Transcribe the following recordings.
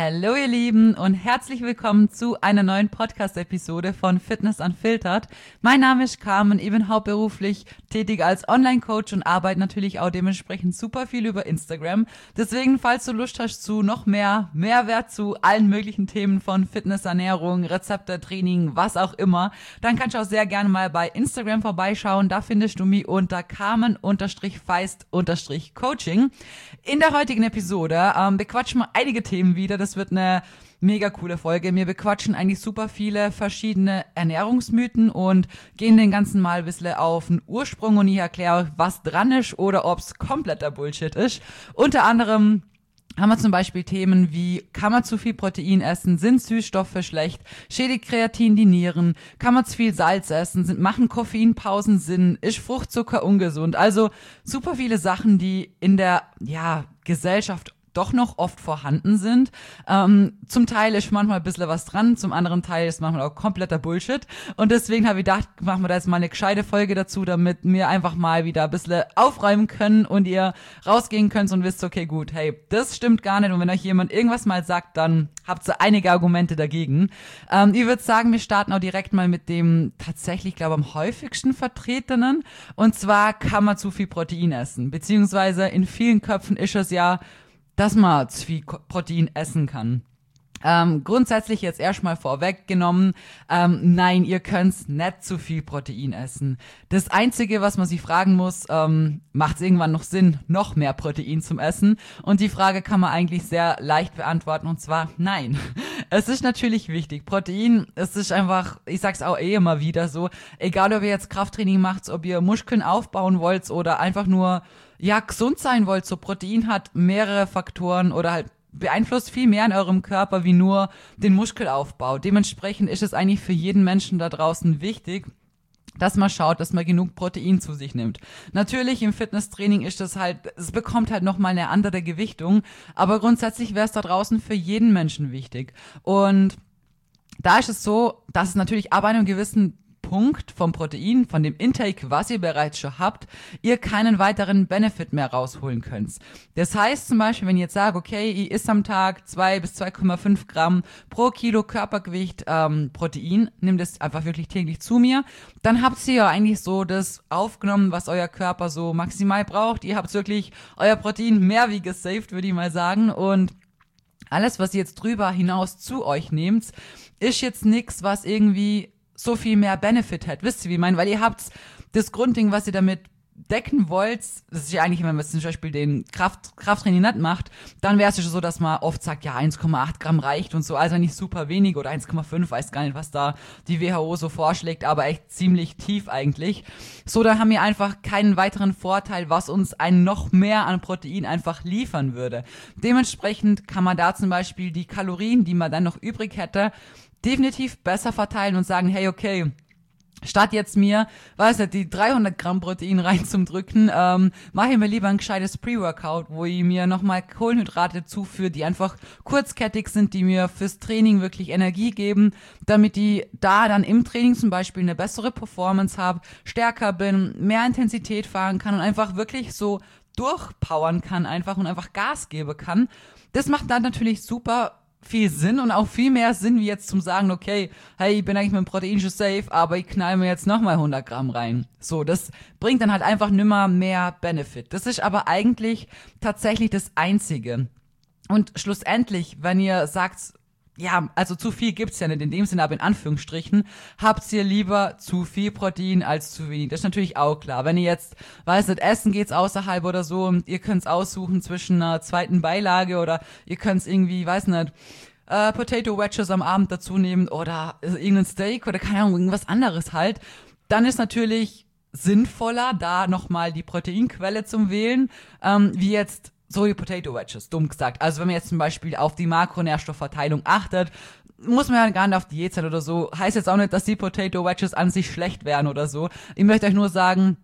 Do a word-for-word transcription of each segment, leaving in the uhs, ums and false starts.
Hallo ihr Lieben und herzlich willkommen zu einer neuen Podcast-Episode von Fitness Unfiltered. Mein Name ist Carmen, ich bin hauptberuflich tätig als Online-Coach und arbeite natürlich auch dementsprechend super viel über Instagram. Deswegen, falls du Lust hast zu noch mehr Mehrwert zu allen möglichen Themen von Fitness, Ernährung, Rezepte, Training, was auch immer, dann kannst du auch sehr gerne mal bei Instagram vorbeischauen. Da findest du mich unter Carmen-Feist-Coaching. In der heutigen Episode ähm, bequatschen wir einige Themen wieder. Das wird eine mega coole Folge. Wir bequatschen eigentlich super viele verschiedene Ernährungsmythen und gehen den ganzen Mal ein bisschen auf den Ursprung und ich erkläre, was dran ist oder ob es kompletter Bullshit ist. Unter anderem haben wir zum Beispiel Themen wie, kann man zu viel Protein essen, sind Süßstoffe schlecht, schädigt Kreatin die Nieren, kann man zu viel Salz essen, sind, machen Koffeinpausen Sinn, ist Fruchtzucker ungesund. Also super viele Sachen, die in der ja Gesellschaft doch noch oft vorhanden sind. Ähm, zum Teil ist manchmal ein bisschen was dran, zum anderen Teil ist manchmal auch kompletter Bullshit. Und deswegen habe ich gedacht, machen wir da jetzt mal eine gescheite Folge dazu, damit wir einfach mal wieder ein bisschen aufräumen können und ihr rausgehen könnt und wisst, okay, gut, hey, das stimmt gar nicht. Und wenn euch jemand irgendwas mal sagt, dann habt ihr einige Argumente dagegen. Ähm, ich würde sagen, wir starten auch direkt mal mit dem tatsächlich, glaube ich, am häufigsten vertretenen. Und zwar kann man zu viel Protein essen. Beziehungsweise in vielen Köpfen ist es ja, dass man zu viel Protein essen kann. Ähm, grundsätzlich jetzt erstmal vorweggenommen, ähm, nein, ihr könnt nicht zu viel Protein essen. Das Einzige, was man sich fragen muss, ähm, macht es irgendwann noch Sinn, noch mehr Protein zum Essen? Und die Frage kann man eigentlich sehr leicht beantworten, und zwar nein. Es ist natürlich wichtig. Protein, es ist einfach, ich sag's auch eh immer wieder so, egal ob ihr jetzt Krafttraining macht, ob ihr Muskeln aufbauen wollt oder einfach nur ja gesund sein wollt, so Protein hat mehrere Faktoren oder halt beeinflusst viel mehr in eurem Körper wie nur den Muskelaufbau. Dementsprechend ist es eigentlich für jeden Menschen da draußen wichtig, dass man schaut, dass man genug Protein zu sich nimmt. Natürlich im Fitnesstraining ist das halt, es bekommt halt nochmal eine andere Gewichtung, aber grundsätzlich wäre es da draußen für jeden Menschen wichtig. Und da ist es so, dass es natürlich ab einem gewissen Punkt vom Protein, von dem Intake, was ihr bereits schon habt, ihr keinen weiteren Benefit mehr rausholen könnt. Das heißt zum Beispiel, wenn ihr jetzt sagt, okay, ich esse am Tag zwei bis zwei Komma fünf Gramm pro Kilo Körpergewicht ähm, Protein, nehmt es einfach wirklich täglich zu mir, dann habt ihr ja eigentlich so das aufgenommen, was euer Körper so maximal braucht. Ihr habt wirklich euer Protein mehr wie gesaved, würde ich mal sagen, und alles, was ihr jetzt drüber hinaus zu euch nehmt, ist jetzt nichts, was irgendwie so viel mehr Benefit hat. Wisst ihr, wie ich meine? Weil ihr habt das Grundding, was ihr damit decken wollt, das ist ja eigentlich, wenn man zum Beispiel den Kraft, Krafttraining nicht macht, dann wäre es ja so, dass man oft sagt, ja, eins Komma acht Gramm reicht und so, also nicht super wenig oder eins Komma fünf, weiß gar nicht, was da die W H O so vorschlägt, aber echt ziemlich tief eigentlich. So, dann haben wir einfach keinen weiteren Vorteil, was uns ein noch mehr an Protein einfach liefern würde. Dementsprechend kann man da zum Beispiel die Kalorien, die man dann noch übrig hätte, definitiv besser verteilen und sagen, hey, okay, statt jetzt mir, weiß nicht, die dreihundert Gramm Protein rein zum Drücken, ähm, mache ich mir lieber ein gescheites Pre-Workout, wo ich mir nochmal Kohlenhydrate zuführe, die einfach kurzkettig sind, die mir fürs Training wirklich Energie geben, damit ich da dann im Training zum Beispiel eine bessere Performance habe, stärker bin, mehr Intensität fahren kann und einfach wirklich so durchpowern kann einfach und einfach Gas geben kann. Das macht dann natürlich super viel Sinn und auch viel mehr Sinn, wie jetzt zum sagen, okay, hey, ich bin eigentlich mit dem Protein schon safe, aber ich knall mir jetzt nochmal hundert Gramm rein. So, das bringt dann halt einfach nimmer mehr Benefit. Das ist aber eigentlich tatsächlich das Einzige. Und schlussendlich, wenn ihr sagt, ja, also zu viel gibt's ja nicht in dem Sinne, aber in Anführungsstrichen, habt ihr lieber zu viel Protein als zu wenig. Das ist natürlich auch klar. Wenn ihr jetzt, weiß nicht, essen geht's außerhalb oder so und ihr könnt's aussuchen zwischen einer zweiten Beilage oder ihr könnt's irgendwie, weiß nicht, äh, Potato Wedges am Abend dazu nehmen oder irgendein Steak oder keine Ahnung, irgendwas anderes halt, dann ist natürlich sinnvoller, da nochmal die Proteinquelle zum Wählen, ähm, wie jetzt so die Potato Wedges, dumm gesagt. Also wenn man jetzt zum Beispiel auf die Makronährstoffverteilung achtet, muss man ja gar nicht auf Diät sein oder so. Heißt jetzt auch nicht, dass die Potato Wedges an sich schlecht wären oder so. Ich möchte euch nur sagen,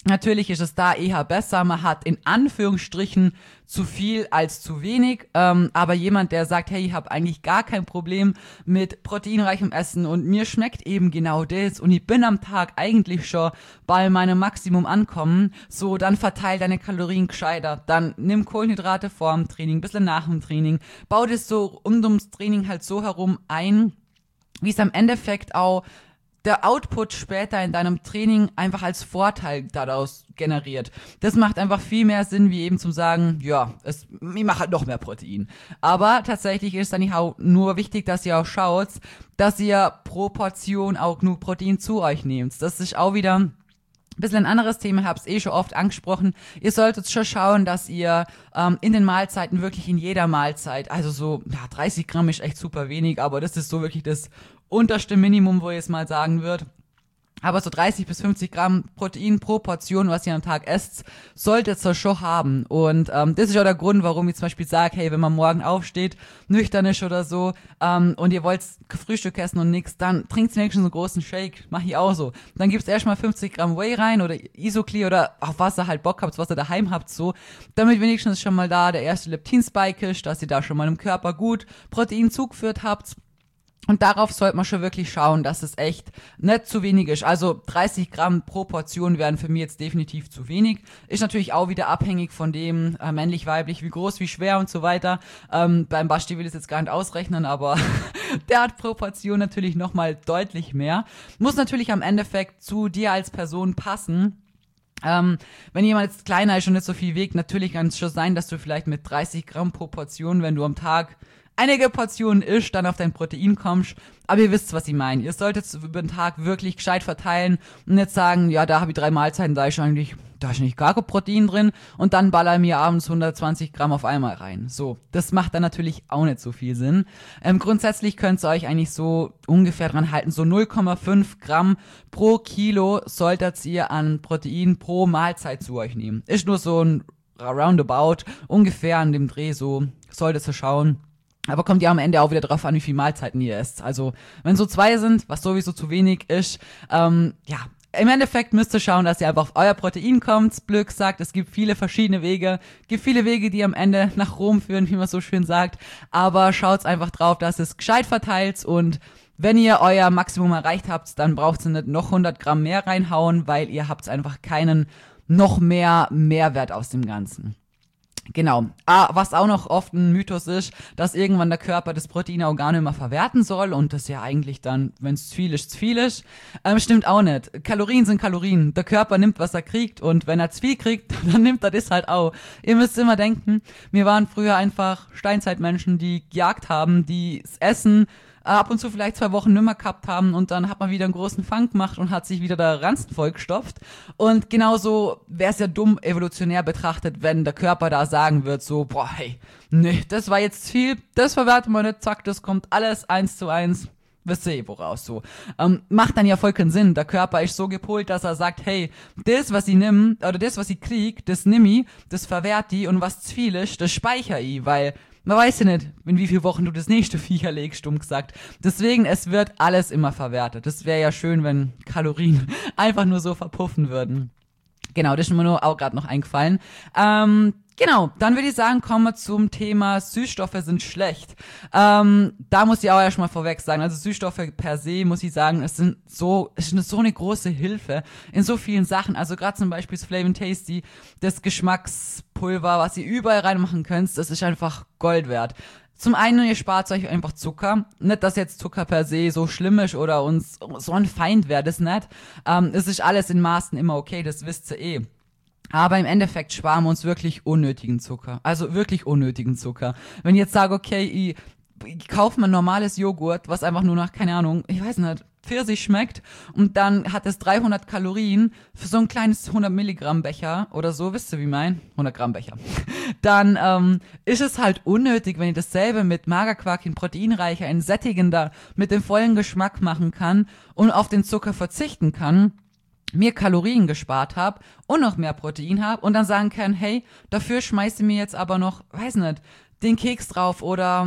Natürlich ist es da eher besser, man hat in Anführungsstrichen zu viel als zu wenig, ähm, aber jemand, der sagt, hey, ich habe eigentlich gar kein Problem mit proteinreichem Essen und mir schmeckt eben genau das und ich bin am Tag eigentlich schon bei meinem Maximum ankommen, so, dann verteil deine Kalorien gescheiter, dann nimm Kohlenhydrate vor dem Training, ein bisschen nach dem Training, bau das so um ums Training halt so herum ein, wie es am Endeffekt auch der Output später in deinem Training einfach als Vorteil daraus generiert. Das macht einfach viel mehr Sinn, wie eben zum sagen, ja, es, ich mache halt noch mehr Protein. Aber tatsächlich ist dann auch nur wichtig, dass ihr auch schaut, dass ihr pro Portion auch genug Protein zu euch nehmt. Das ist auch wieder ein bisschen ein anderes Thema, ich habe es eh schon oft angesprochen. Ihr solltet schon schauen, dass ihr ähm, in den Mahlzeiten wirklich in jeder Mahlzeit, also so ja, dreißig Gramm ist echt super wenig, aber das ist so wirklich das unterste Minimum, wo ich es mal sagen würde. Aber so dreißig bis fünfzig Gramm Protein pro Portion, was ihr am Tag esst, solltet ihr schon haben. Und ähm, das ist auch der Grund, warum ich zum Beispiel sage, hey, wenn man morgen aufsteht, nüchtern ist oder so, ähm, und ihr wollt Frühstück essen und nix, dann trinkt wenigstens einen großen Shake. Mach ich auch so. Dann gibt's erstmal fünfzig Gramm Whey rein oder Isoclear oder auf was ihr halt Bock habt, was ihr daheim habt, so. Damit wenigstens schon mal da der erste Leptin-Spike ist, dass ihr da schon mal im Körper gut Protein zugeführt habt. Und darauf sollte man schon wirklich schauen, dass es echt nicht zu wenig ist. Also dreißig Gramm pro Portion wären für mich jetzt definitiv zu wenig. Ist natürlich auch wieder abhängig von dem, äh, männlich, weiblich, wie groß, wie schwer und so weiter. Ähm, beim Basti will ich es jetzt gar nicht ausrechnen, aber der hat pro Portion natürlich nochmal deutlich mehr. Muss natürlich am Endeffekt zu dir als Person passen. Ähm, wenn jemand jetzt kleiner ist und nicht so viel wiegt, natürlich kann es schon sein, dass du vielleicht mit dreißig Gramm pro Portion, wenn du am Tag einige Portionen isst, dann auf dein Protein kommst. Aber ihr wisst, was ich meine. Ihr solltet es über den Tag wirklich gescheit verteilen und nicht sagen, ja, da habe ich drei Mahlzeiten, da ist eigentlich, da ist nicht gar kein Protein drin und dann baller mir abends hundertzwanzig Gramm auf einmal rein. So, das macht dann natürlich auch nicht so viel Sinn. Ähm, grundsätzlich könnt ihr euch eigentlich so ungefähr dran halten, so null Komma fünf Gramm pro Kilo solltet ihr an Protein pro Mahlzeit zu euch nehmen. Ist nur so ein Roundabout, ungefähr an dem Dreh, so solltet ihr schauen. Aber kommt ja am Ende auch wieder drauf an, wie viele Mahlzeiten ihr esst. Also, wenn so zwei sind, was sowieso zu wenig ist, ähm, ja, im Endeffekt müsst ihr schauen, dass ihr einfach auf euer Protein kommt. Blöd gesagt, es gibt viele verschiedene Wege. Es gibt viele Wege, die am Ende nach Rom führen, wie man so schön sagt. Aber schaut einfach drauf, dass es gescheit verteilt und wenn ihr euer Maximum erreicht habt, dann braucht ihr nicht noch hundert Gramm mehr reinhauen, weil ihr habt einfach keinen noch mehr Mehrwert aus dem Ganzen. Genau. Ah, was auch noch oft ein Mythos ist, dass irgendwann der Körper das Protein auch gar nicht mehr verwerten soll und das ja eigentlich dann, wenn es zu viel ist, zu viel ist. Ähm, stimmt auch nicht. Kalorien sind Kalorien. Der Körper nimmt, was er kriegt und wenn er zu viel kriegt, dann nimmt er das halt auch. Ihr müsst immer denken, wir waren früher einfach Steinzeitmenschen, die gejagt haben, die das Essen ab und zu vielleicht zwei Wochen nimmer gehabt haben und dann hat man wieder einen großen Fang gemacht und hat sich wieder der Ranzen vollgestopft. Und genauso wäre es ja dumm evolutionär betrachtet, wenn der Körper da sagen wird, so, boah, hey, nee, das war jetzt viel, das verwerten wir nicht, zack, das kommt alles eins zu eins. Wisst ihr, woraus so. Ähm, macht dann ja voll keinen Sinn. Der Körper ist so gepolt, dass er sagt, hey, das, was ich nimm, oder das, was ich krieg, das nimm ich, das verwehrt die und was zu viel ist, das speicher ich, weil man weiß ja nicht, in wie vielen Wochen du das nächste Viecher legst, stumm gesagt. Deswegen, es wird alles immer verwertet. Das wäre ja schön, wenn Kalorien einfach nur so verpuffen würden. Genau, das ist mir nur auch gerade noch eingefallen. Ähm, genau, dann würde ich sagen, kommen wir zum Thema Süßstoffe sind schlecht. Ähm, da muss ich auch erstmal vorweg sagen, also Süßstoffe per se, muss ich sagen, es sind so, es ist so eine große Hilfe in so vielen Sachen. Also gerade zum Beispiel das Flavin' Tasty, das Geschmackspulver, was ihr überall reinmachen könnt, das ist einfach Gold wert. Zum einen, ihr spart euch einfach Zucker. Nicht, dass jetzt Zucker per se so schlimm ist oder uns so ein Feind wäre, das nicht. Ähm, es ist alles in Maßen immer okay, das wisst ihr eh. Aber im Endeffekt sparen wir uns wirklich unnötigen Zucker. Also wirklich unnötigen Zucker. Wenn ich jetzt sage, okay, ich, ich kaufe mir ein normales Joghurt, was einfach nur nach, keine Ahnung, ich weiß nicht, Pfirsich schmeckt und dann hat es dreihundert Kalorien für so ein kleines hundert Milligramm Becher oder so, wisst ihr wie mein? hundert Gramm Becher. Dann ähm, ist es halt unnötig, wenn ich dasselbe mit Magerquark in proteinreicher, in sättigender, mit dem vollen Geschmack machen kann und auf den Zucker verzichten kann, mir Kalorien gespart habe und noch mehr Protein habe und dann sagen kann, hey, dafür schmeiße ich mir jetzt aber noch, weiß nicht, den Keks drauf oder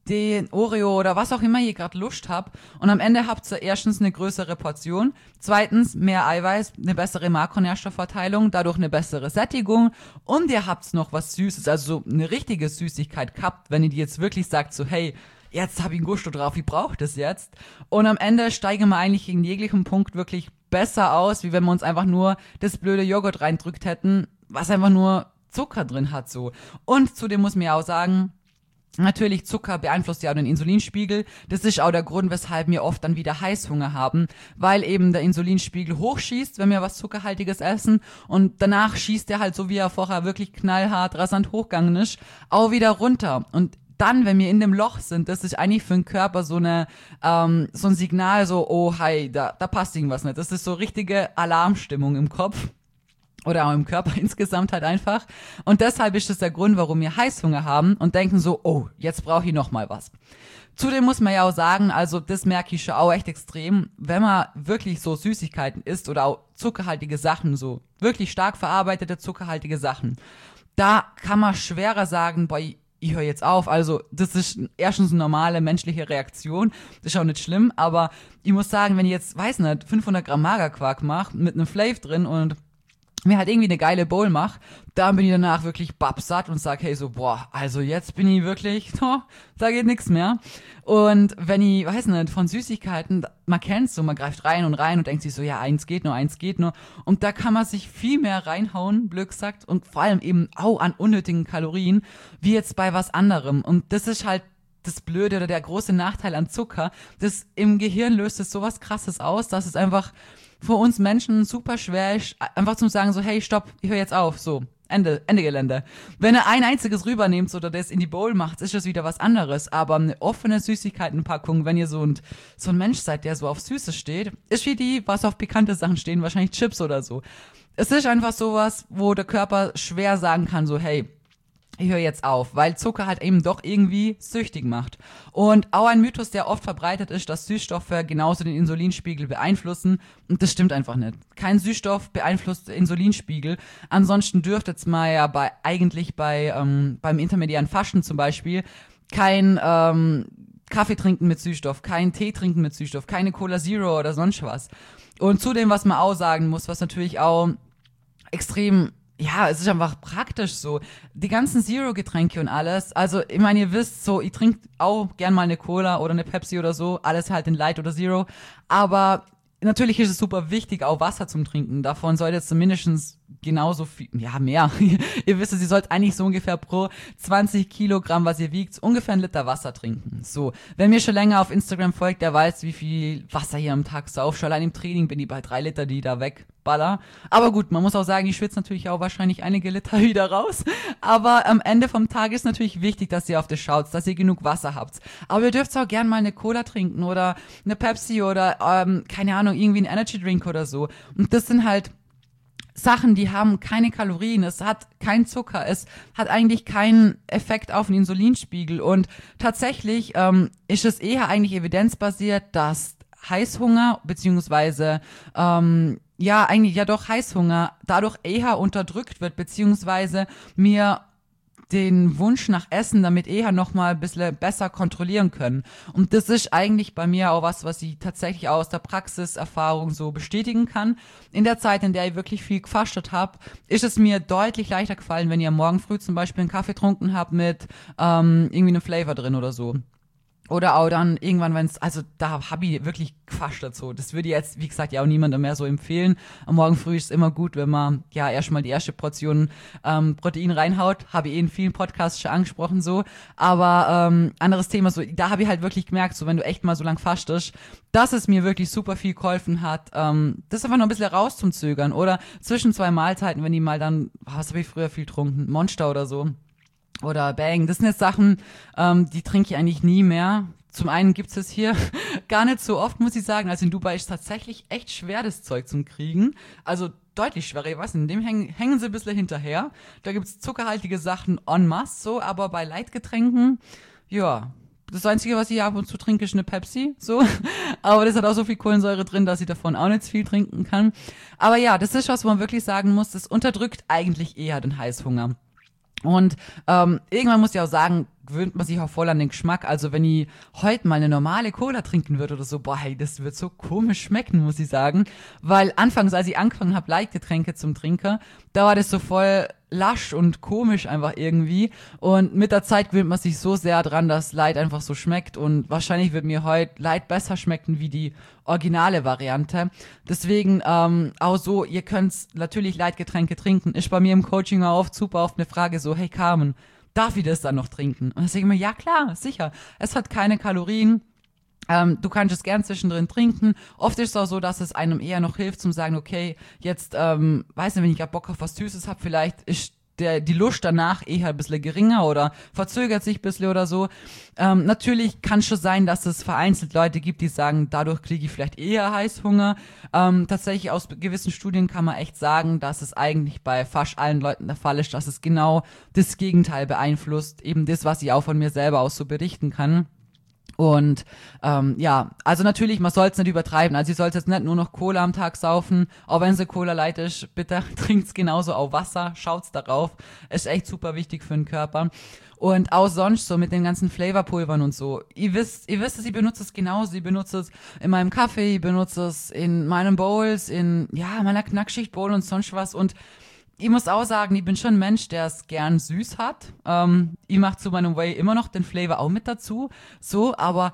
den Oreo oder was auch immer ihr gerade Lust habt. Und am Ende habt ihr erstens eine größere Portion, zweitens mehr Eiweiß, eine bessere Makronährstoffverteilung, dadurch eine bessere Sättigung und ihr habt noch was Süßes, also so eine richtige Süßigkeit gehabt, wenn ihr die jetzt wirklich sagt, so hey, jetzt habe ich einen Gusto drauf, ich brauche das jetzt. Und am Ende steigen wir eigentlich in jeglichem Punkt wirklich besser aus, wie wenn wir uns einfach nur das blöde Joghurt reindrückt hätten, was einfach nur Zucker drin hat so. Und zudem muss man ja auch sagen, natürlich, Zucker beeinflusst ja auch den Insulinspiegel. Das ist auch der Grund, weshalb wir oft dann wieder Heißhunger haben, weil eben der Insulinspiegel hochschießt, wenn wir was Zuckerhaltiges essen und danach schießt er halt, so wie er vorher wirklich knallhart, rasant hochgegangen ist, auch wieder runter. Und dann, wenn wir in dem Loch sind, das ist eigentlich für den Körper so eine ähm, so ein Signal, so, oh, hi, da, da passt irgendwas nicht. Das ist so richtige Alarmstimmung im Kopf. Oder auch im Körper insgesamt halt einfach. Und deshalb ist das der Grund, warum wir Heißhunger haben und denken so, oh, jetzt brauche ich noch mal was. Zudem muss man ja auch sagen, also das merke ich schon auch echt extrem, wenn man wirklich so Süßigkeiten isst oder auch zuckerhaltige Sachen, so wirklich stark verarbeitete zuckerhaltige Sachen, da kann man schwerer sagen, boah, ich, ich höre jetzt auf. Also das ist erstens eine normale menschliche Reaktion, das ist auch nicht schlimm, aber ich muss sagen, wenn ich jetzt, weiß nicht, fünfhundert Gramm Magerquark mache mit einem Flav drin und mir halt irgendwie eine geile Bowl mach, dann bin ich danach wirklich babsatt und sag, hey, so, boah, also jetzt bin ich wirklich, oh, da geht nichts mehr. Und wenn ich, weiß nicht, von Süßigkeiten, man kennt's so, man greift rein und rein und denkt sich so, ja, eins geht nur, eins geht nur. Und da kann man sich viel mehr reinhauen, blöd gesagt, und vor allem eben auch an unnötigen Kalorien, wie jetzt bei was anderem. Und das ist halt das Blöde oder der große Nachteil an Zucker. Das im Gehirn löst es sowas Krasses aus, dass es einfach für uns Menschen super schwer ist, einfach zu sagen so, hey, stopp, ich höre jetzt auf, so, Ende, Ende Gelände. Wenn ihr ein einziges rübernehmt oder das in die Bowl macht, ist das wieder was anderes, aber eine offene Süßigkeitenpackung, wenn ihr so ein, so ein Mensch seid, der so auf Süßes steht, ist wie die, was auf pikante Sachen stehen, wahrscheinlich Chips oder so. Es ist einfach sowas, wo der Körper schwer sagen kann, so, hey, ich höre jetzt auf, weil Zucker halt eben doch irgendwie süchtig macht. Und auch ein Mythos, der oft verbreitet ist, dass Süßstoffe genauso den Insulinspiegel beeinflussen. Und das stimmt einfach nicht. Kein Süßstoff beeinflusst den Insulinspiegel. Ansonsten dürfte jetzt mal ja bei, eigentlich bei, ähm, beim intermediären Fasten zum Beispiel kein, ähm, Kaffee trinken mit Süßstoff, kein Tee trinken mit Süßstoff, keine Cola Zero oder sonst was. Und zudem, was man auch sagen muss, was natürlich auch extrem, ja, es ist einfach praktisch so. Die ganzen Zero-Getränke und alles. Also, ich meine, ihr wisst so, ich trinke auch gern mal eine Cola oder eine Pepsi oder so. Alles halt in Light oder Zero. Aber natürlich ist es super wichtig, auch Wasser zum Trinken. Davon sollte jetzt zumindest genauso viel, ja, mehr. Ihr wisst es, ihr sollt eigentlich so ungefähr pro zwanzig Kilogramm, was ihr wiegt, ungefähr einen Liter Wasser trinken. So. Wer mir schon länger auf Instagram folgt, der weiß, wie viel Wasser hier am Tag sauf. Schon allein im Training bin ich bei drei Liter, die ich da wegballer. Aber gut, man muss auch sagen, ich schwitze natürlich auch wahrscheinlich einige Liter wieder raus. Aber am Ende vom Tag ist natürlich wichtig, dass ihr auf das schaut, dass ihr genug Wasser habt. Aber ihr dürft auch gern mal eine Cola trinken oder eine Pepsi oder, ähm, keine Ahnung, irgendwie ein Energy Drink oder so. Und das sind halt Sachen, die haben keine Kalorien, es hat kein Zucker, es hat eigentlich keinen Effekt auf den Insulinspiegel und tatsächlich ähm, ist es eher eigentlich evidenzbasiert, dass Heißhunger beziehungsweise ähm, ja eigentlich ja doch Heißhunger dadurch eher unterdrückt wird beziehungsweise mir den Wunsch nach Essen damit eher noch mal ein bisschen besser kontrollieren können. Und das ist eigentlich bei mir auch was, was ich tatsächlich auch aus der Praxiserfahrung so bestätigen kann. In der Zeit, in der ich wirklich viel gefastet habe, ist es mir deutlich leichter gefallen, wenn ihr morgen früh zum Beispiel einen Kaffee getrunken habt mit ähm, irgendwie einem Flavor drin oder so. Oder auch dann irgendwann, wenn es, also da habe ich wirklich gefasst dazu. Das würde ich jetzt, wie gesagt, ja auch niemandem mehr so empfehlen. Am Morgen früh ist es immer gut, wenn man ja erstmal die erste Portion ähm, Protein reinhaut. Habe ich eh in vielen Podcasts schon angesprochen so. Aber ähm, anderes Thema, so da habe ich halt wirklich gemerkt, so wenn du echt mal so lang fastest, dass es mir wirklich super viel geholfen hat, ähm, das einfach noch ein bisschen raus zum Zögern. Oder zwischen zwei Mahlzeiten, wenn die mal dann, was habe ich früher viel getrunken? Monster oder so. Oder Bang, das sind jetzt Sachen, ähm, die trinke ich eigentlich nie mehr. Zum einen gibt's es hier gar nicht so oft, muss ich sagen. Also in Dubai ist es tatsächlich echt schwer, das Zeug zum Kriegen. Also deutlich schwerer, ich weiß nicht, in dem hängen, hängen sie ein bisschen hinterher. Da gibt's zuckerhaltige Sachen en masse, so, aber bei Leitgetränken, ja, das Einzige, was ich ab und zu trinke, ist eine Pepsi, so. Aber das hat auch so viel Kohlensäure drin, dass ich davon auch nicht viel trinken kann. Aber ja, das ist was, wo man wirklich sagen muss, das unterdrückt eigentlich eher den Heißhunger. Und ähm, irgendwann muss ich auch sagen, gewöhnt man sich auch voll an den Geschmack. Also wenn ich heute mal eine normale Cola trinken würde oder so, boah, hey, das wird so komisch schmecken, muss ich sagen. Weil anfangs, als ich angefangen habe, Leitgetränke zum Trinken, da war das so voll lasch und komisch einfach irgendwie. Und mit der Zeit gewöhnt man sich so sehr dran, dass Light einfach so schmeckt. Und wahrscheinlich wird mir heute Light besser schmecken wie die originale Variante. Deswegen ähm, auch so, ihr könnt natürlich Leitgetränke trinken. Ist bei mir im Coaching auch oft super oft eine Frage so, hey Carmen, darf ich das dann noch trinken? Und dann sage ich mir, ja klar, sicher. Es hat keine Kalorien. Ähm, du kannst es gern zwischendrin trinken. Oft ist es auch so, dass es einem eher noch hilft, zum sagen, okay, jetzt, ähm, weiß nicht, wenn ich gerade Bock auf was Süßes habe, vielleicht ist der, die Lust danach eher ein bisschen geringer oder verzögert sich ein bisschen oder so. Ähm, natürlich kann es schon sein, dass es vereinzelt Leute gibt, die sagen, dadurch kriege ich vielleicht eher Heißhunger. Ähm, tatsächlich aus gewissen Studien kann man echt sagen, dass es eigentlich bei fast allen Leuten der Fall ist, dass es genau das Gegenteil beeinflusst. Eben das, was ich auch von mir selber aus so berichten kann. Und ähm, ja, also natürlich, man soll es nicht übertreiben. Also ihr sollt jetzt nicht nur noch Cola am Tag saufen, auch wenn sie Cola light ist, bitte trinkt's genauso auch Wasser, schaut's darauf. Ist echt super wichtig für den Körper. Und auch sonst so mit den ganzen Flavorpulvern und so. Ihr wisst, ihr wisst es, ich benutze es genauso. Ich benutze es in meinem Kaffee, ich benutze es in meinen Bowls, in ja meiner Knackschicht-Bowl und sonst was. Und ich muss auch sagen, ich bin schon ein Mensch, der es gern süß hat. Ähm, ich mache zu meinem Whey immer noch den Flavor auch mit dazu. So, aber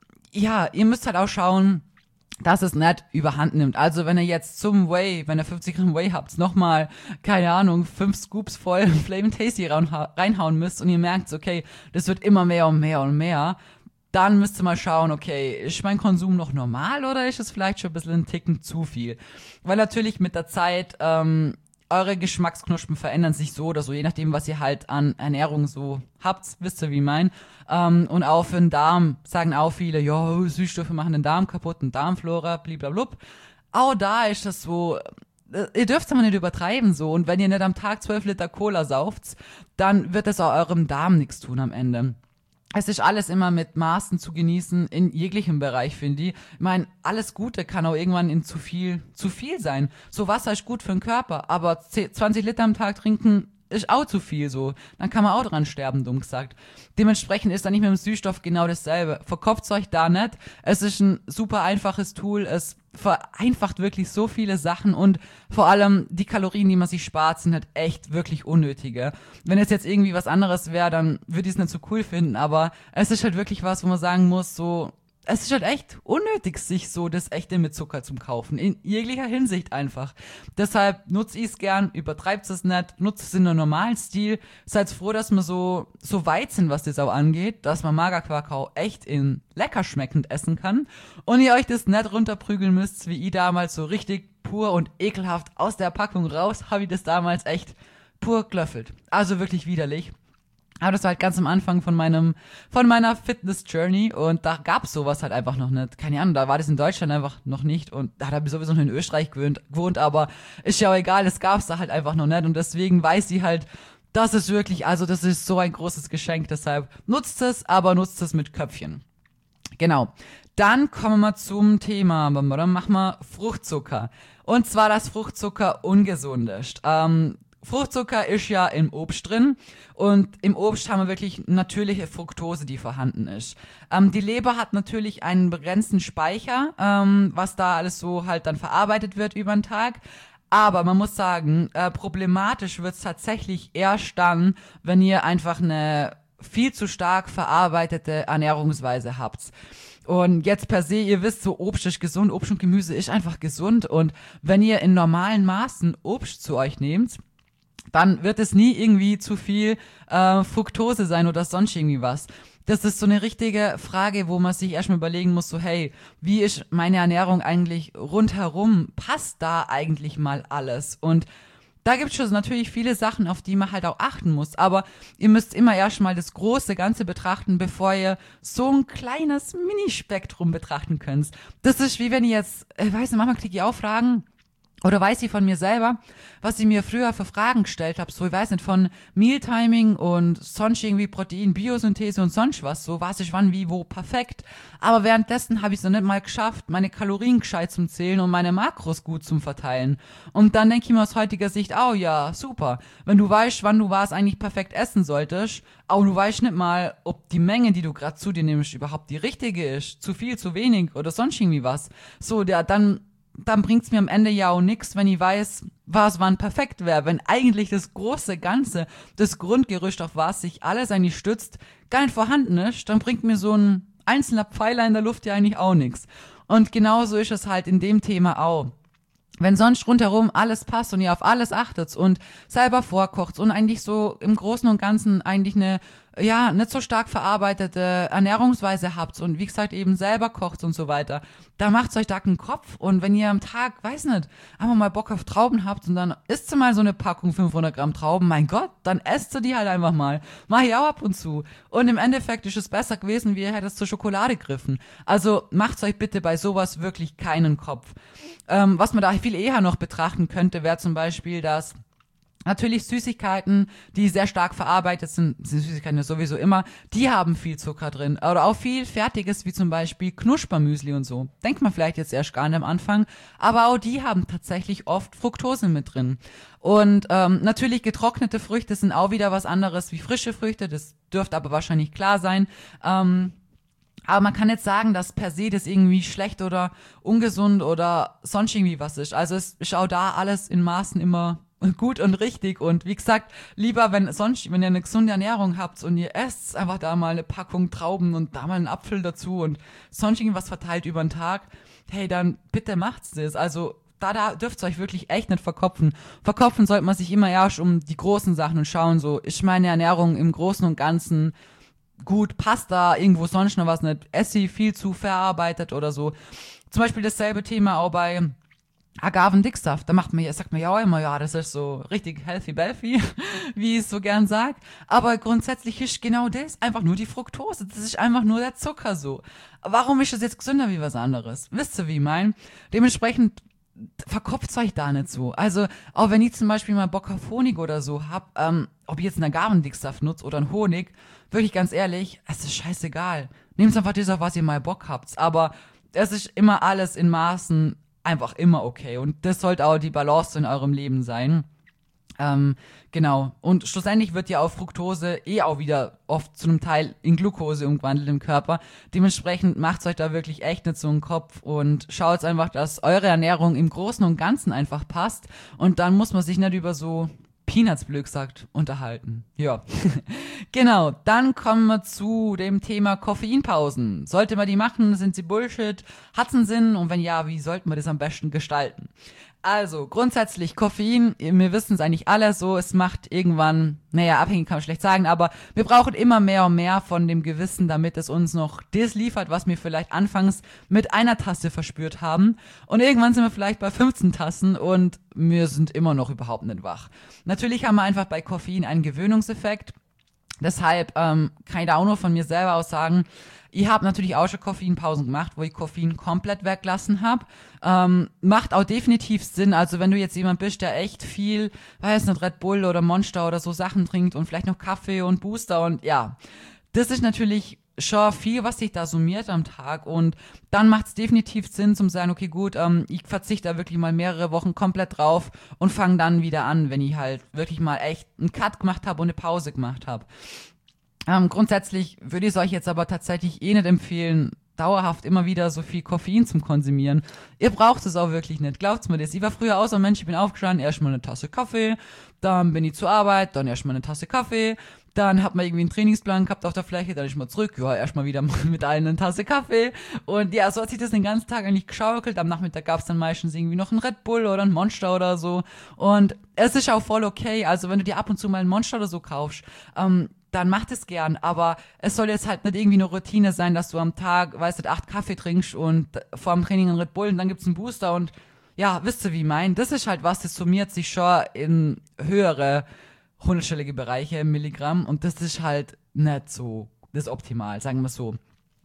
ja, ihr müsst halt auch schauen, dass es nicht überhand nimmt. Also wenn ihr jetzt zum Whey, wenn ihr fünfzig Gramm Whey habt, nochmal, keine Ahnung, fünf Scoops voll Flamin' Tasty reinhauen müsst und ihr merkt, okay, das wird immer mehr und mehr und mehr, dann müsst ihr mal schauen, okay, ist mein Konsum noch normal oder ist es vielleicht schon ein bisschen ein Ticken zu viel? Weil natürlich mit der Zeit, ähm, eure Geschmacksknospen verändern sich so oder so, je nachdem, was ihr halt an Ernährung so habt, wisst ihr, wie ich mein. Ähm, und auch für den Darm sagen auch viele, ja, Süßstoffe machen den Darm kaputt, den Darmflora, blablabla. Auch da ist das so, äh, ihr dürft es aber nicht übertreiben so. Und wenn ihr nicht am Tag zwölf Liter Cola sauft, dann wird es auch eurem Darm nichts tun am Ende. Es ist alles immer mit Maßen zu genießen, in jeglichem Bereich, finde ich. Ich meine, alles Gute kann auch irgendwann in zu viel, zu viel sein. So Wasser ist gut für den Körper, aber zwanzig Liter am Tag trinken ist auch zu viel so. Dann kann man auch dran sterben, dumm gesagt. Dementsprechend ist da nicht mit dem Süßstoff genau dasselbe. Verkopft euch da nicht. Es ist ein super einfaches Tool. Es vereinfacht wirklich so viele Sachen und vor allem die Kalorien, die man sich spart, sind halt echt wirklich unnötige. Wenn es jetzt irgendwie was anderes wäre, dann würde ich es nicht so cool finden, aber es ist halt wirklich was, wo man sagen muss, so, es ist halt echt unnötig, sich so das Echte mit Zucker zu kaufen. In jeglicher Hinsicht einfach. Deshalb nutze ich es gern, übertreibt es nicht, nutzt es in einem normalen Stil. Seid froh, dass wir so, so weit sind, was das auch angeht, dass man Magerquark auch echt in lecker schmeckend essen kann. Und ihr euch das nicht runterprügeln müsst, wie ich damals so richtig pur und ekelhaft aus der Packung raus, habe ich das damals echt pur gelöffelt. Also wirklich widerlich. Aber das war halt ganz am Anfang von meinem, von meiner Fitness-Journey und da gab's sowas halt einfach noch nicht. Keine Ahnung, da war das in Deutschland einfach noch nicht und da hat er sowieso noch in Österreich gewohnt, gewohnt, aber ist ja auch egal, das gab's da halt einfach noch nicht und deswegen weiß sie halt, das ist wirklich, also das ist so ein großes Geschenk, deshalb nutzt es, aber nutzt es mit Köpfchen. Genau. Dann kommen wir zum Thema, dann machen wir Fruchtzucker. Und zwar, dass Fruchtzucker ungesund ist. Ähm, Fruchtzucker ist ja im Obst drin und im Obst haben wir wirklich natürliche Fructose, die vorhanden ist. Ähm, die Leber hat natürlich einen begrenzten Speicher, ähm, was da alles so halt dann verarbeitet wird über den Tag. Aber man muss sagen, äh, problematisch wird's tatsächlich erst dann, wenn ihr einfach eine viel zu stark verarbeitete Ernährungsweise habt. Und jetzt per se, ihr wisst, so Obst ist gesund, Obst und Gemüse ist einfach gesund und wenn ihr in normalen Maßen Obst zu euch nehmt, dann wird es nie irgendwie zu viel äh, Fructose sein oder sonst irgendwie was. Das ist so eine richtige Frage, wo man sich erstmal überlegen muss, so hey, wie ist meine Ernährung eigentlich rundherum? Passt da eigentlich mal alles? Und da gibt es schon natürlich viele Sachen, auf die man halt auch achten muss. Aber ihr müsst immer erstmal das große Ganze betrachten, bevor ihr so ein kleines Minispektrum betrachten könnt. Das ist wie wenn ihr jetzt, ich weiß nicht, manchmal kriege ich auch Fragen, Oder weiß ich von mir selber, was ich mir früher für Fragen gestellt habe, so ich weiß nicht, von Mealtiming und sonst irgendwie Protein, Biosynthese und sonst was, so weiß ich wann, wie, wo, perfekt. Aber währenddessen habe ich es noch nicht mal geschafft, meine Kalorien gescheit zum Zählen und meine Makros gut zum Verteilen. Und dann denke ich mir aus heutiger Sicht, oh ja, super. Wenn du weißt, wann du was eigentlich perfekt essen solltest, aber du weißt nicht mal, ob die Menge, die du gerade zu dir nimmst, überhaupt die richtige ist, zu viel, zu wenig oder sonst irgendwie was. So, der dann dann bringt's mir am Ende ja auch nix, wenn ich weiß, was wann perfekt wäre. Wenn eigentlich das große Ganze, das Grundgerüst, auf was sich alles eigentlich stützt, gar nicht vorhanden ist, dann bringt mir so ein einzelner Pfeiler in der Luft ja eigentlich auch nix. Und genauso ist es halt in dem Thema auch. Wenn sonst rundherum alles passt und ihr auf alles achtet und selber vorkocht und eigentlich so im Großen und Ganzen eigentlich eine, ja, nicht so stark verarbeitete Ernährungsweise habt und wie gesagt eben selber kocht und so weiter, da macht's euch da einen Kopf und wenn ihr am Tag, weiß nicht, einfach mal Bock auf Trauben habt und dann isst ihr mal so eine Packung fünfhundert Gramm Trauben, mein Gott, dann esst ihr die halt einfach mal. Mach ich auch ab und zu. Und im Endeffekt ist es besser gewesen, wie ihr hättet zur Schokolade gegriffen. Also macht's euch bitte bei sowas wirklich keinen Kopf. Ähm, was man da viel eher noch betrachten könnte, wäre zum Beispiel, dass natürlich Süßigkeiten, die sehr stark verarbeitet sind, sind Süßigkeiten ja sowieso immer, die haben viel Zucker drin. Oder auch viel Fertiges, wie zum Beispiel Knuspermüsli und so. Denkt man vielleicht jetzt erst gar nicht am Anfang, aber auch die haben tatsächlich oft Fructose mit drin. Und ähm, natürlich getrocknete Früchte sind auch wieder was anderes wie frische Früchte, das dürfte aber wahrscheinlich klar sein. Ähm, Aber man kann jetzt sagen, dass per se das irgendwie schlecht oder ungesund oder sonst irgendwie was ist. Also es ist auch da alles in Maßen immer gut und richtig. Und wie gesagt, lieber, wenn sonst, wenn ihr eine gesunde Ernährung habt und ihr esst einfach da mal eine Packung Trauben und da mal einen Apfel dazu und sonst irgendwas verteilt über den Tag, hey, dann bitte macht's das. Also da, da dürft ihr euch wirklich echt nicht verkopfen. Verkopfen sollte man sich immer erst um die großen Sachen und schauen, so ist meine Ernährung im Großen und Ganzen gut, passt da irgendwo sonst noch was nicht, esse ich viel zu verarbeitet oder so. Zum Beispiel dasselbe Thema auch bei Agavendicksaft. Da macht man, sagt man ja auch immer, ja, das ist so richtig healthy-belfy, wie ich es so gern sag. Aber grundsätzlich ist genau das einfach nur die Fructose. Das ist einfach nur der Zucker so. Warum ist das jetzt gesünder wie was anderes? Wisst ihr, wie ich mein? Dementsprechend verkopft euch da nicht so. Also, auch wenn ich zum Beispiel mal Bock auf Honig oder so hab, ähm, ob ich jetzt einen Agavendicksaft nutze oder einen Honig, wirklich ganz ehrlich, es ist scheißegal. Nehmt einfach das, auf was ihr mal Bock habt. Aber es ist immer alles in Maßen einfach immer okay. Und das sollte auch die Balance in eurem Leben sein. Ähm, genau. Und schlussendlich wird ja auch Fructose eh auch wieder oft zu einem Teil in Glucose umgewandelt im Körper. Dementsprechend macht's euch da wirklich echt nicht so einen Kopf und schaut einfach, dass eure Ernährung im Großen und Ganzen einfach passt. Und dann muss man sich nicht über so Peanuts, blöd gesagt, unterhalten. Ja. Genau, dann kommen wir zu dem Thema Koffeinpausen. Sollte man die machen? Sind sie Bullshit? Hat's einen Sinn? Und wenn ja, wie sollten wir das am besten gestalten? Also, grundsätzlich Koffein, wir wissen es eigentlich alle so, es macht irgendwann, naja, abhängig kann man schlecht sagen, aber wir brauchen immer mehr und mehr von dem Gewissen, damit es uns noch das liefert, was wir vielleicht anfangs mit einer Tasse verspürt haben. Und irgendwann sind wir vielleicht bei fünfzehn Tassen und wir sind immer noch überhaupt nicht wach. Natürlich haben wir einfach bei Koffein einen Gewöhnungseffekt. Deshalb ähm, kann ich da auch nur von mir selber aus sagen, ich habe natürlich auch schon Koffeinpausen gemacht, wo ich Koffein komplett weglassen habe. Ähm, macht auch definitiv Sinn. Also wenn du jetzt jemand bist, der echt viel, weiß nicht, Red Bull oder Monster oder so Sachen trinkt und vielleicht noch Kaffee und Booster und ja, das ist natürlich schon viel, was sich da summiert am Tag und dann macht es definitiv Sinn zum sagen, okay gut, ähm, ich verzichte da wirklich mal mehrere Wochen komplett drauf und fange dann wieder an, wenn ich halt wirklich mal echt einen Cut gemacht habe und eine Pause gemacht habe. Ähm, grundsätzlich würde ich es euch jetzt aber tatsächlich eh nicht empfehlen, dauerhaft immer wieder so viel Koffein zum Konsumieren. Ihr braucht es auch wirklich nicht, glaubt's mir das. Ich war früher auch so ein Mensch, ich bin aufgestanden, erstmal eine Tasse Kaffee, dann bin ich zur Arbeit, dann erstmal eine Tasse Kaffee, dann hat man irgendwie einen Trainingsplan gehabt auf der Fläche, dann ist man zurück, ja, erstmal wieder mit einer Tasse Kaffee und ja, so hat sich das den ganzen Tag eigentlich geschaukelt. Am Nachmittag gab's dann meistens irgendwie noch einen Red Bull oder einen Monster oder so und es ist auch voll okay, also wenn du dir ab und zu mal einen Monster oder so kaufst, ähm, dann mach das gern, aber es soll jetzt halt nicht irgendwie eine Routine sein, dass du am Tag, weißt du, acht Kaffee trinkst und vor dem Training einen Red Bull und dann gibt's einen Booster und ja, wisst ihr, wie ich mein? Das ist halt was, das summiert sich schon in höhere hundertstellige Bereiche im Milligramm und das ist halt nicht so das optimal, sagen wir so.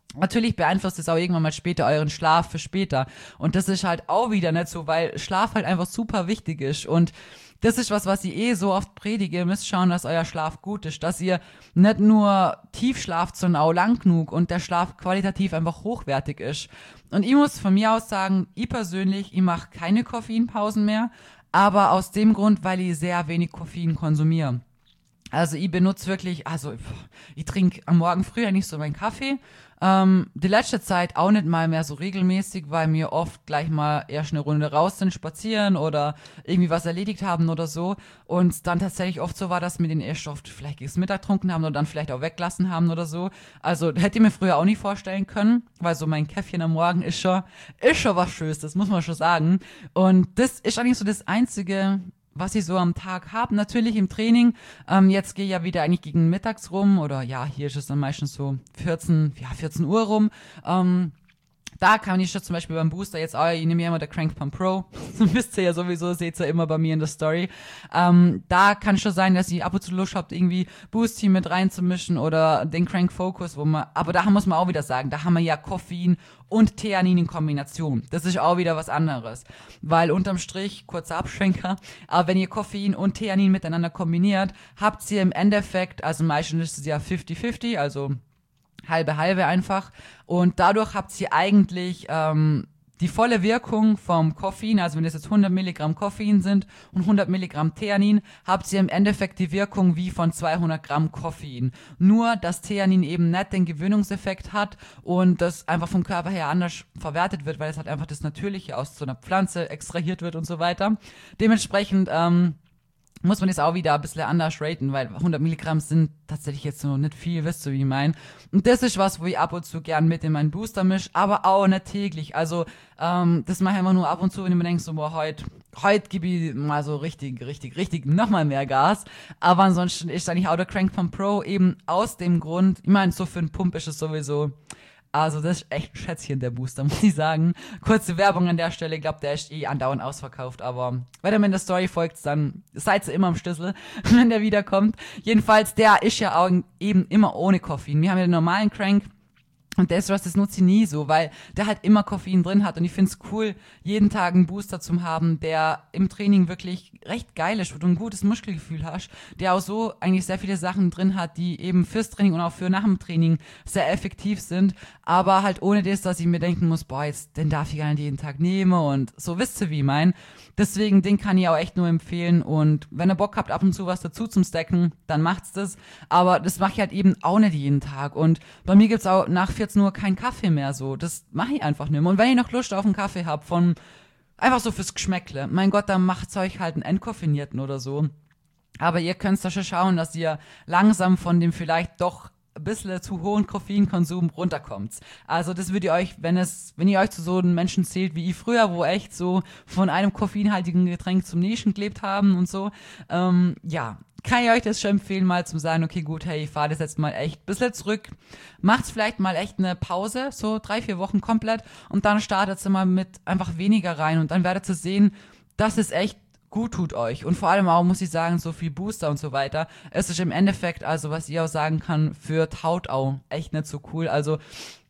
Natürlich beeinflusst es auch irgendwann mal später euren Schlaf für später. Und das ist halt auch wieder nicht so, weil Schlaf halt einfach super wichtig ist. Und das ist was, was ich eh so oft predige. Ihr müsst schauen, dass euer Schlaf gut ist. Dass ihr nicht nur tief schlaft, sondern auch lang genug und der Schlaf qualitativ einfach hochwertig ist. Und ich muss von mir aus sagen, ich persönlich, ich mache keine Koffeinpausen mehr. Aber aus dem Grund, weil ich sehr wenig Koffein konsumiere. Also ich benutze wirklich, also ich trinke am Morgen früh eigentlich so meinen Kaffee. Ähm, die letzte Zeit auch nicht mal mehr so regelmäßig, weil wir oft gleich mal erst eine Runde raus sind, spazieren oder irgendwie was erledigt haben oder so. Und dann tatsächlich oft so war, dass wir den erst oft vielleicht gegen Mittag getrunken haben oder dann vielleicht auch weglassen haben oder so. Also hätte ich mir früher auch nicht vorstellen können, weil so mein Käffchen am Morgen ist schon, ist schon was Schönes, das muss man schon sagen. Und das ist eigentlich so das Einzige, was ich so am Tag habe. Natürlich im Training. Ähm, jetzt gehe ich ja wieder eigentlich gegen mittags rum oder ja, hier ist es dann meistens so vierzehn, ja, vierzehn Uhr rum. Ähm, Da kann ich schon zum Beispiel beim Booster jetzt auch, ich nehme ja immer der Crank Pump Pro, wisst ihr ja sowieso, seht ihr ja immer bei mir in der Story. Ähm, da kann schon sein, dass ihr ab und zu Lust habt, irgendwie Boost Team mit reinzumischen oder den Crank Focus, wo man, aber da muss man auch wieder sagen, da haben wir ja Koffein und Theanin in Kombination. Das ist auch wieder was anderes. Weil unterm Strich, kurzer Abschwenker, aber wenn ihr Koffein und Theanin miteinander kombiniert, habt ihr im Endeffekt, also meistens ist es ja fünfzig fünfzig, also halbe halbe einfach und dadurch habt ihr eigentlich ähm, die volle Wirkung vom Koffein, also wenn es jetzt hundert Milligramm Koffein sind und hundert Milligramm Theanin, habt ihr im Endeffekt die Wirkung wie von zweihundert Gramm Koffein. Nur, dass Theanin eben nicht den Gewöhnungseffekt hat und das einfach vom Körper her anders verwertet wird, weil es halt einfach das Natürliche aus so einer Pflanze extrahiert wird und so weiter. Dementsprechend, ähm, muss man das auch wieder ein bisschen anders raten, weil hundert Milligramm sind tatsächlich jetzt noch nicht viel, wisst ihr, wie ich meine. Und das ist was, wo ich ab und zu gern mit in meinen Booster mische, aber auch nicht täglich. Also, ähm, das mache ich einfach nur ab und zu, wenn ich mir denke, so, boah, heute, heute gebe ich mal so richtig, richtig, richtig nochmal mehr Gas. Aber ansonsten ist eigentlich auch der Crank Pump Pro eben aus dem Grund, ich meine, so für einen Pump ist es sowieso. Also das ist echt ein Schätzchen, der Booster, muss ich sagen. Kurze Werbung an der Stelle, ich glaube, der ist eh andauernd ausverkauft, aber wenn ihr mir in der Story folgt, dann seid ihr immer am Schlüssel, wenn der wiederkommt. Jedenfalls, der ist ja auch eben immer ohne Koffein. Wir haben ja den normalen Crank. Und das, was das nutze ich nie so, weil der halt immer Koffein drin hat. Und ich find's cool, jeden Tag einen Booster zu haben, der im Training wirklich recht geil ist, wo du ein gutes Muskelgefühl hast, der auch so eigentlich sehr viele Sachen drin hat, die eben fürs Training und auch für nach dem Training sehr effektiv sind. Aber halt ohne das, dass ich mir denken muss, boah, jetzt, den darf ich gar nicht jeden Tag nehmen und so, wisst ihr, wie ich mein. Deswegen, den kann ich auch echt nur empfehlen. Und wenn ihr Bock habt, ab und zu was dazu zum Stacken, dann macht's das. Aber das mache ich halt eben auch nicht jeden Tag. Und bei mir gibt's auch nach vierzehn Uhr keinen Kaffee mehr so. Das mache ich einfach nicht mehr. Und wenn ihr noch Lust auf einen Kaffee habt, von einfach so fürs Geschmäckle, mein Gott, dann macht's euch halt einen entkoffinierten oder so. Aber ihr könnt da schon schauen, dass ihr langsam von dem vielleicht doch ein bisschen zu hohen Koffeinkonsum runterkommt. Also das würde ihr euch, wenn es, wenn ihr euch zu so einem Menschen zählt wie ich früher, wo echt so von einem koffeinhaltigen Getränk zum nächsten gelebt haben und so, ähm, ja, kann ich euch das schon empfehlen, mal zu sagen, okay, gut, hey, ich fahre das jetzt mal echt ein bisschen zurück, macht's vielleicht mal echt eine Pause, so drei, vier Wochen komplett und dann startet ihr mal mit einfach weniger rein und dann werdet ihr sehen, dass es echt gut tut euch. Und vor allem auch, muss ich sagen, so viel Booster und so weiter. Es ist im Endeffekt, also was ich auch sagen kann, für die Haut auch echt nicht so cool. Also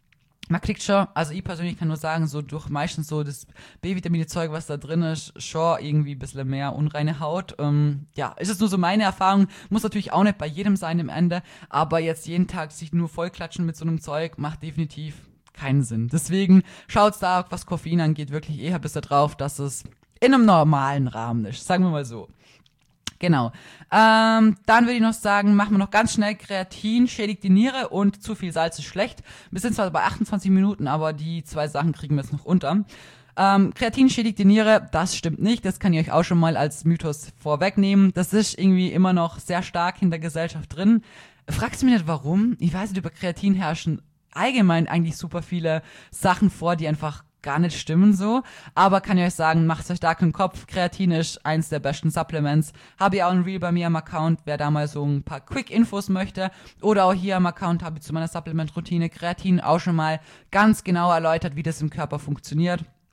man kriegt schon, also ich persönlich kann nur sagen, so durch meistens so das B-Vitamine-Zeug, was da drin ist, schon irgendwie ein bisschen mehr unreine Haut. Ähm, ja, ist es nur so meine Erfahrung. Muss natürlich auch nicht bei jedem sein im Ende, aber jetzt jeden Tag sich nur vollklatschen mit so einem Zeug macht definitiv keinen Sinn. Deswegen schaut's da, was Koffein angeht, wirklich eher ein bisschen drauf, dass es in einem normalen Rahmen ist, sagen wir mal so. Genau. Ähm, dann würde ich noch sagen, machen wir noch ganz schnell Kreatin, schädigt die Niere und zu viel Salz ist schlecht. Wir sind zwar bei achtundzwanzig Minuten, aber die zwei Sachen kriegen wir jetzt noch unter. Ähm, Kreatin schädigt die Niere, das stimmt nicht. Das kann ich euch auch schon mal als Mythos vorwegnehmen. Das ist irgendwie immer noch sehr stark in der Gesellschaft drin. Fragst du mich nicht, warum? Ich weiß nicht, über Kreatin herrschen allgemein eigentlich super viele Sachen vor, die einfach gar nicht stimmen so, aber kann ich euch sagen, macht euch stark im Kopf, Kreatin ist eins der besten Supplements, habe ich auch ein Reel bei mir am Account, wer da mal so ein paar Quick-Infos möchte, oder auch hier am Account habe ich zu meiner Supplement-Routine Kreatin auch schon mal ganz genau erläutert, wie das im Körper funktioniert.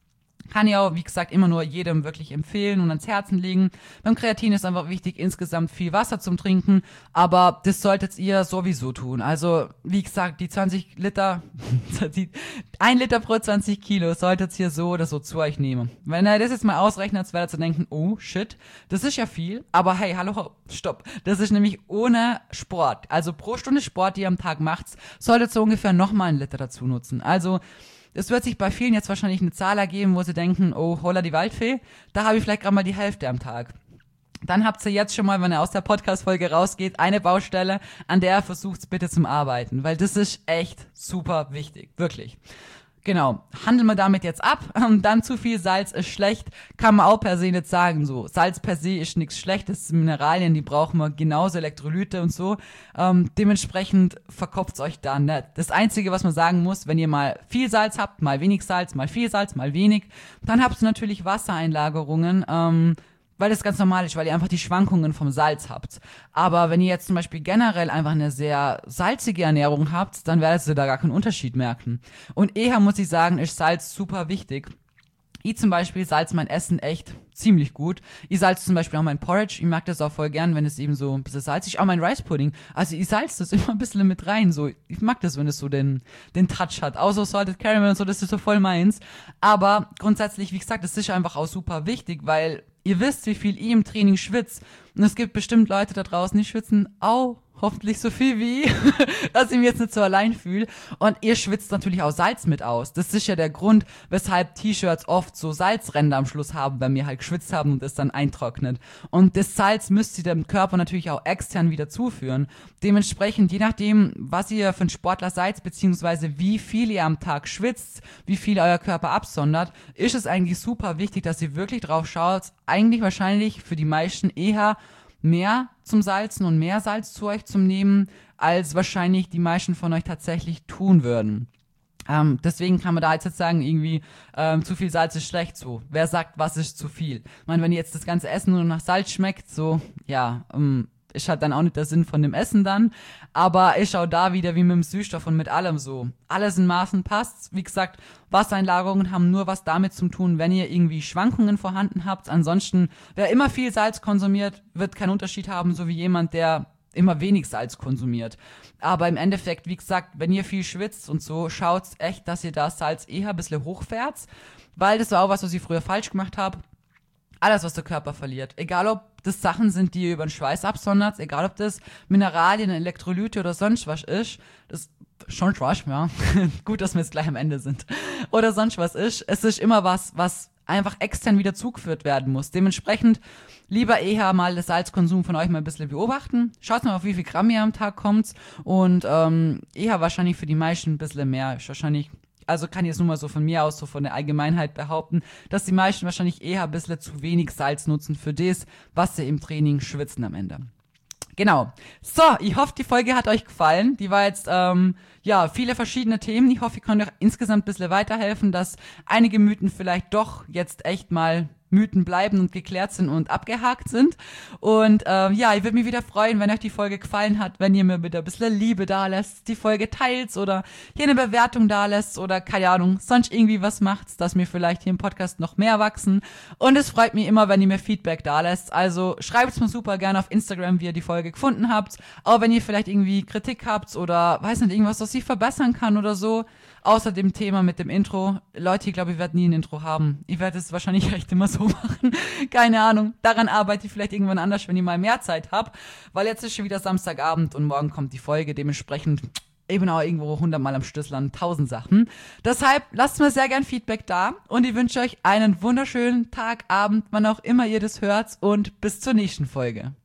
Kann ich auch, wie gesagt, immer nur jedem wirklich empfehlen und ans Herzen legen. Beim Kreatin ist einfach wichtig, insgesamt viel Wasser zum Trinken, aber das solltet ihr sowieso tun. Also, wie gesagt, die zwanzig Liter, die ein Liter pro zwanzig Kilo solltet ihr so oder so zu euch nehmen. Wenn ihr das jetzt mal ausrechnet, werdet ihr denken, oh shit, das ist ja viel, aber hey, hallo, stopp. Das ist nämlich ohne Sport. Also pro Stunde Sport, die ihr am Tag macht, solltet ihr ungefähr nochmal einen Liter dazu nutzen. Also, es wird sich bei vielen jetzt wahrscheinlich eine Zahl ergeben, wo sie denken, oh, holla die Waldfee, da habe ich vielleicht gerade mal die Hälfte am Tag. Dann habt ihr jetzt schon mal, wenn ihr aus der Podcast-Folge rausgeht, eine Baustelle, an der ihr versucht bitte zum Arbeiten, weil das ist echt super wichtig, wirklich. Genau, handeln wir damit jetzt ab. Dann zu viel Salz ist schlecht, kann man auch per se nicht sagen. So, Salz per se ist nichts Schlechtes, Mineralien, die brauchen wir genauso, Elektrolyte und so. Ähm, dementsprechend verkopft's euch da nicht. Das Einzige, was man sagen muss, wenn ihr mal viel Salz habt, mal wenig Salz, mal viel Salz, mal wenig, dann habt ihr natürlich Wassereinlagerungen, ähm, weil das ganz normal ist, weil ihr einfach die Schwankungen vom Salz habt. Aber wenn ihr jetzt zum Beispiel generell einfach eine sehr salzige Ernährung habt, dann werdet ihr da gar keinen Unterschied merken. Und eher muss ich sagen, ist Salz super wichtig. Ich zum Beispiel salze mein Essen echt ziemlich gut. Ich salze zum Beispiel auch mein Porridge. Ich mag das auch voll gern, wenn es eben so ein bisschen salzig ist. Auch mein Rice Pudding. Also ich salze das immer ein bisschen mit rein. So, ich mag das, wenn es so den, den Touch hat. Auch so Salted Caramel und so, das ist so voll meins. Aber grundsätzlich, wie gesagt, das ist einfach auch super wichtig, weil ihr wisst, wie viel ich im Training schwitze. Und es gibt bestimmt Leute da draußen, die schwitzen auch hoffentlich so viel wie ich, dass ich mich jetzt nicht so allein fühle. Und ihr schwitzt natürlich auch Salz mit aus. Das ist ja der Grund, weshalb T-Shirts oft so Salzränder am Schluss haben, wenn wir halt geschwitzt haben und es dann eintrocknet. Und das Salz müsst ihr dem Körper natürlich auch extern wieder zuführen. Dementsprechend, je nachdem, was ihr für ein Sportler seid, beziehungsweise wie viel ihr am Tag schwitzt, wie viel euer Körper absondert, ist es eigentlich super wichtig, dass ihr wirklich drauf schaut, eigentlich wahrscheinlich für die meisten eher mehr zum Salzen und mehr Salz zu euch zum Nehmen, als wahrscheinlich die meisten von euch tatsächlich tun würden. Ähm, deswegen kann man da jetzt sagen, irgendwie ähm, zu viel Salz ist schlecht, so. Wer sagt, was ist zu viel? Ich meine, wenn jetzt das ganze Essen nur nach Salz schmeckt, so, ja, ähm, ist halt dann auch nicht der Sinn von dem Essen dann. Aber ich schau da wieder wie mit dem Süßstoff und mit allem so. Alles in Maßen passt. Wie gesagt, Wassereinlagerungen haben nur was damit zu tun, wenn ihr irgendwie Schwankungen vorhanden habt. Ansonsten, wer immer viel Salz konsumiert, wird keinen Unterschied haben, so wie jemand, der immer wenig Salz konsumiert. Aber im Endeffekt, wie gesagt, wenn ihr viel schwitzt und so, schaut echt, dass ihr das Salz eher ein bisschen hochfährt. Weil das war auch was, was ich früher falsch gemacht habe. Alles, was der Körper verliert. Egal, ob das Sachen sind, die ihr über den Schweiß absondert, egal, ob das Mineralien, Elektrolyte oder sonst was ist, das schon was, ja. Gut, dass wir jetzt gleich am Ende sind. Oder sonst was ist. Es ist immer was, was einfach extern wieder zugeführt werden muss. Dementsprechend lieber eher mal das Salzkonsum von euch mal ein bisschen beobachten. Schaut mal, auf wie viel Gramm ihr am Tag kommt. Und ähm, eher wahrscheinlich für die meisten ein bisschen mehr. Ist wahrscheinlich, also kann ich jetzt nur mal so von mir aus, so von der Allgemeinheit behaupten, dass die meisten wahrscheinlich eher ein bisschen zu wenig Salz nutzen für das, was sie im Training schwitzen am Ende. Genau. So, ich hoffe, die Folge hat euch gefallen. Die war jetzt, ähm, ja, viele verschiedene Themen. Ich hoffe, ich konnte euch insgesamt ein bisschen weiterhelfen, dass einige Mythen vielleicht doch jetzt echt mal Mythen bleiben und geklärt sind und abgehakt sind. Und ähm, ja, ich würde mich wieder freuen, wenn euch die Folge gefallen hat, wenn ihr mir wieder ein bisschen Liebe da lässt, die Folge teilt oder hier eine Bewertung da lässt oder keine Ahnung, sonst irgendwie was macht, dass mir vielleicht hier im Podcast noch mehr wachsen. Und es freut mich immer, wenn ihr mir Feedback da lässt. Also schreibt es mir super gerne auf Instagram, wie ihr die Folge gefunden habt. Auch wenn ihr vielleicht irgendwie Kritik habt oder weiß nicht, irgendwas, was ich verbessern kann oder so. Außer dem Thema mit dem Intro. Leute, ich glaube, ich werde nie ein Intro haben. Ich werde es wahrscheinlich echt immer so machen. Keine Ahnung. Daran arbeite ich vielleicht irgendwann anders, wenn ich mal mehr Zeit habe. Weil jetzt ist schon wieder Samstagabend und morgen kommt die Folge. Dementsprechend eben auch irgendwo hundertmal am Schlüsseln, tausend Sachen. Deshalb lasst mir sehr gern Feedback da. Und ich wünsche euch einen wunderschönen Tag, Abend, wann auch immer ihr das hört. Und bis zur nächsten Folge.